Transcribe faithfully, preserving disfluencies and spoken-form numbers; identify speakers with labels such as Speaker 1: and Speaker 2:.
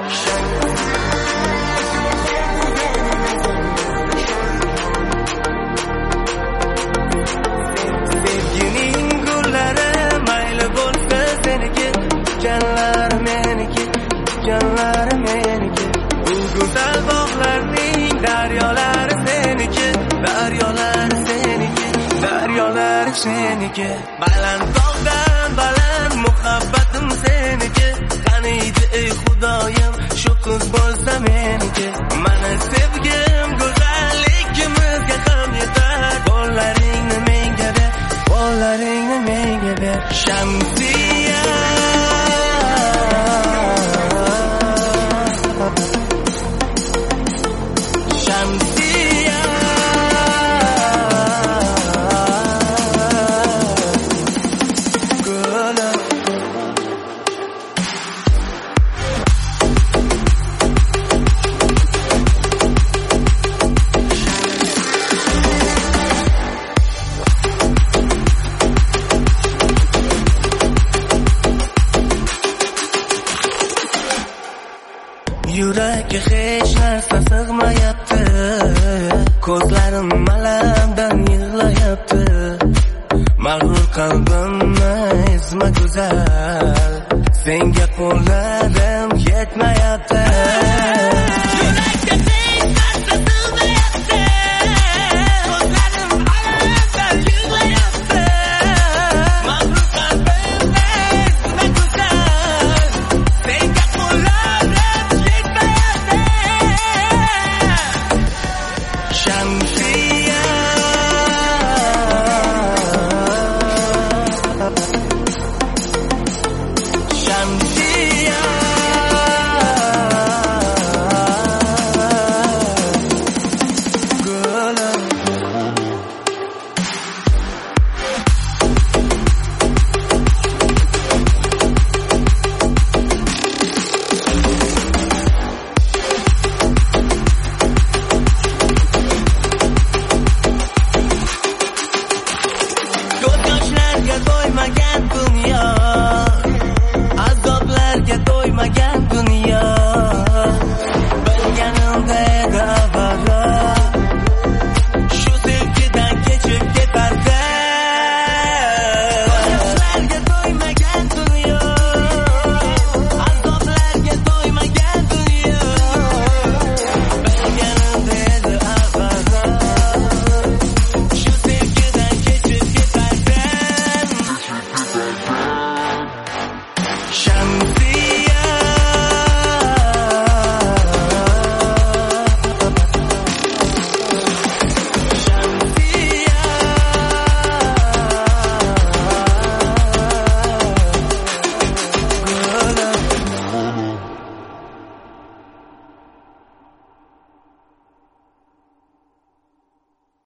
Speaker 1: Sevgining gullari mayli bo'lsa seniki, janlar meniki, janlar meniki. Bu go'zal bog'larning daryolari seniki, daryolari seniki, daryolari seniki. Baland tog'dan baland muhabbatim seniki. Qaniydi ey Xudoyim, shu qiz bo'lsa meniki. Mana sevgim go'zalligimizga ham yetar. Qo'llaringni menga ber, qo'llaringni menga ber. Shamsiya Shamsiya Gula Yurakka hech narsa sig'mayapti, ko'zlarim malamdan yig'layapti. Mag'rur qalbimni ezma go'zal, senga qo'llarim